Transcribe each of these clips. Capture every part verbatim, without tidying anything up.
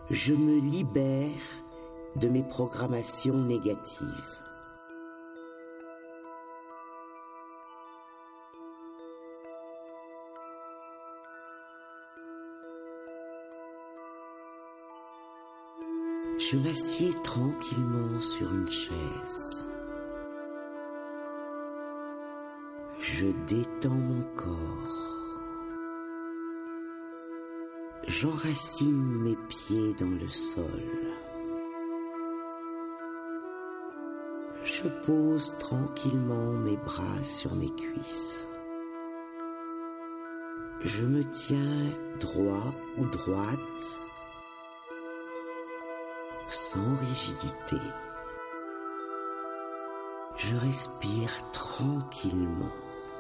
Je me libère de mes programmations négatives. Je m'assieds tranquillement sur une chaise. Je détends mon corps. J'enracine mes pieds dans le sol. Je pose tranquillement mes bras sur mes cuisses. Je me tiens droit ou droite, sans rigidité. Je respire tranquillement.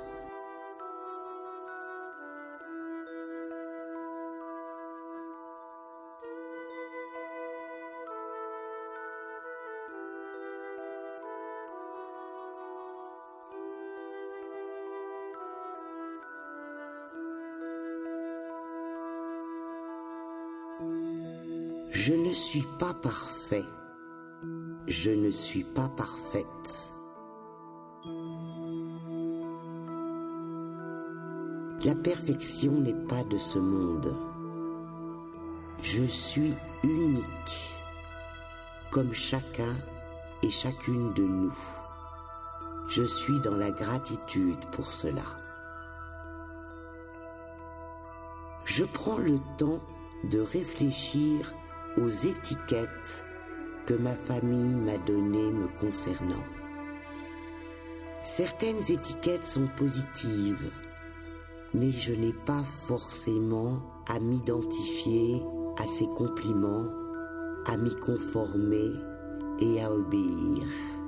Je ne suis pas parfait. Je ne suis pas parfaite. La perfection n'est pas de ce monde. Je suis unique, comme chacun et chacune de nous. Je suis dans la gratitude pour cela. Je prends le temps de réfléchir aux étiquettes que ma famille m'a données me concernant. Certaines étiquettes sont positives, mais je n'ai pas forcément à m'identifier à ces compliments, à m'y conformer et à obéir.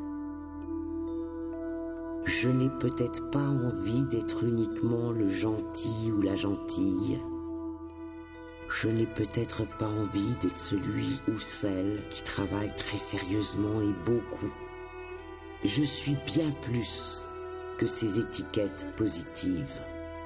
Je n'ai peut-être pas envie d'être uniquement le gentil ou la gentille. Je n'ai peut-être pas envie d'être celui ou celle qui travaille très sérieusement et beaucoup. Je suis bien plus que ces étiquettes positives.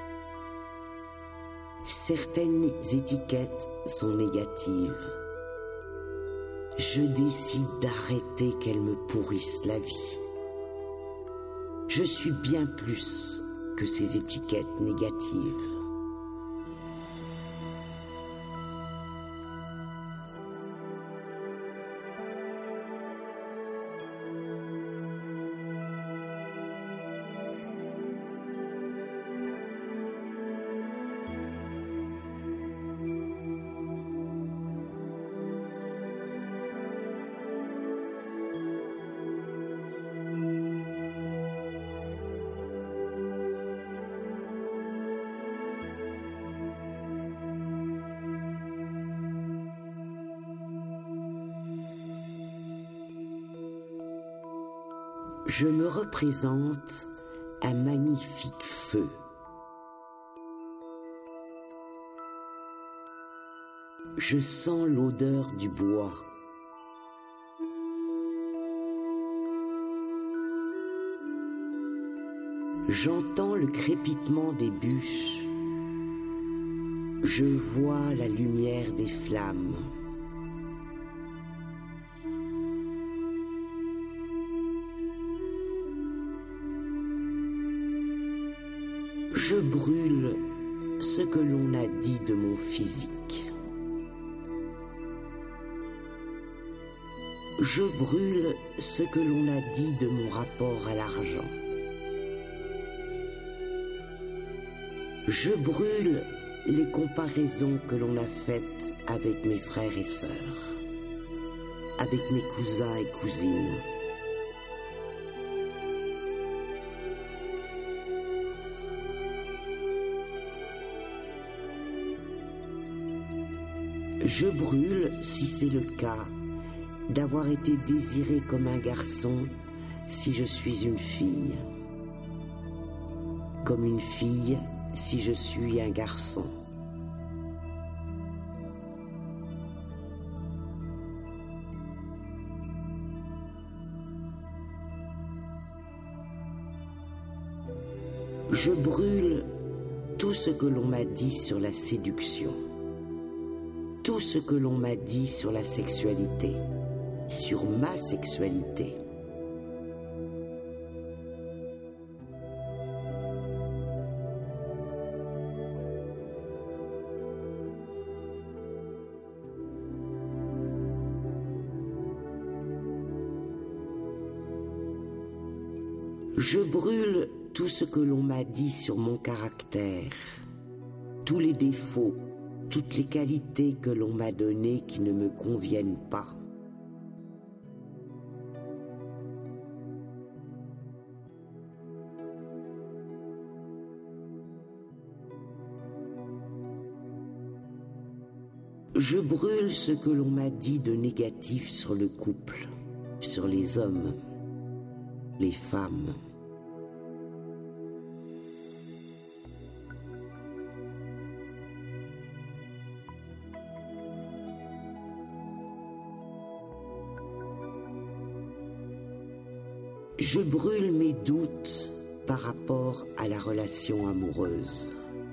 Certaines étiquettes sont négatives. Je décide d'arrêter qu'elles me pourrissent la vie. Je suis bien plus que ces étiquettes négatives. Je me représente un magnifique feu. Je sens l'odeur du bois. J'entends le crépitement des bûches. Je vois la lumière des flammes. Je brûle ce que l'on a dit de mon physique. Je brûle ce que l'on a dit de mon rapport à l'argent. Je brûle les comparaisons que l'on a faites avec mes frères et sœurs, avec mes cousins et cousines. Je brûle, si c'est le cas, d'avoir été désiré comme un garçon si je suis une fille, comme une fille si je suis un garçon. Je brûle tout ce que l'on m'a dit sur la séduction. tout ce que l'on m'a dit sur la sexualité, sur ma sexualité. Je brûle tout ce que l'on m'a dit sur mon caractère, tous les défauts, toutes les qualités que l'on m'a données qui ne me conviennent pas. Je brûle ce que l'on m'a dit de négatif sur le couple, sur les hommes, les femmes. Je brûle mes doutes par rapport à la relation amoureuse.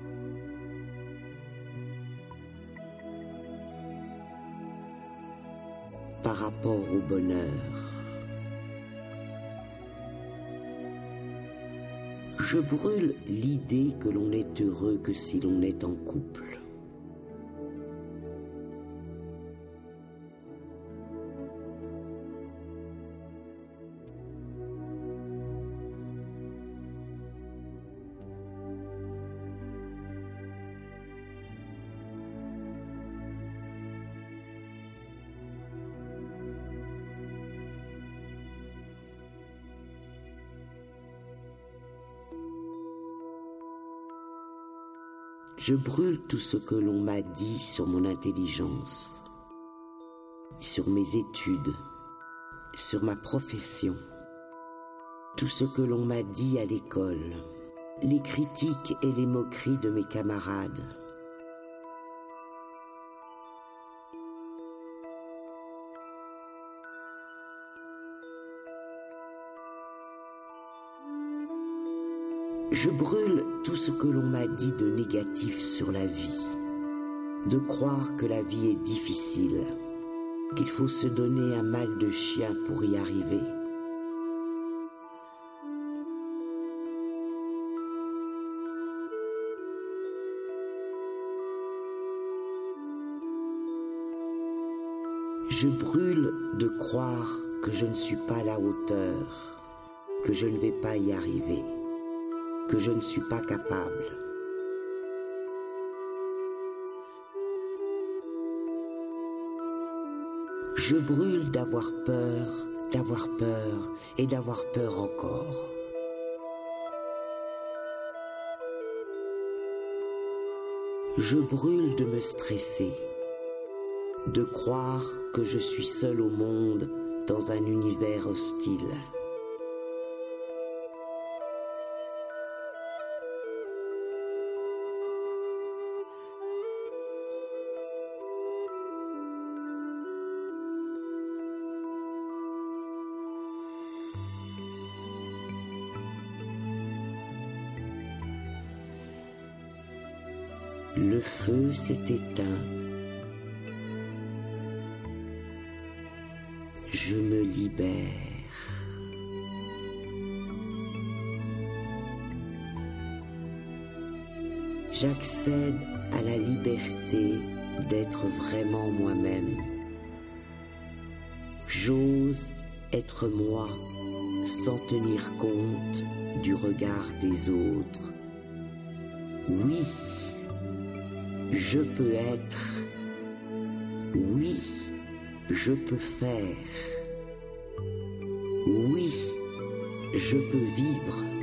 Par rapport au bonheur. Je brûle l'idée que l'on est heureux que si l'on est en couple. Je brûle tout ce que l'on m'a dit sur mon intelligence, sur mes études, sur ma profession, tout ce que l'on m'a dit à l'école, les critiques et les moqueries de mes camarades. Je brûle tout ce que l'on m'a dit de négatif sur la vie, de croire que la vie est difficile, qu'il faut se donner un mal de chien pour y arriver. Je brûle de croire que je ne suis pas à la hauteur, que je ne vais pas y arriver, que je ne suis pas capable. Je brûle d'avoir peur, d'avoir peur et d'avoir peur encore. Je brûle de me stresser, de croire que je suis seul au monde dans un univers hostile. Le feu s'est éteint. Je me libère. J'accède à la liberté d'être vraiment moi-même. J'ose être moi sans tenir compte du regard des autres. Oui, je peux être. Oui, je peux faire. Oui, je peux vivre.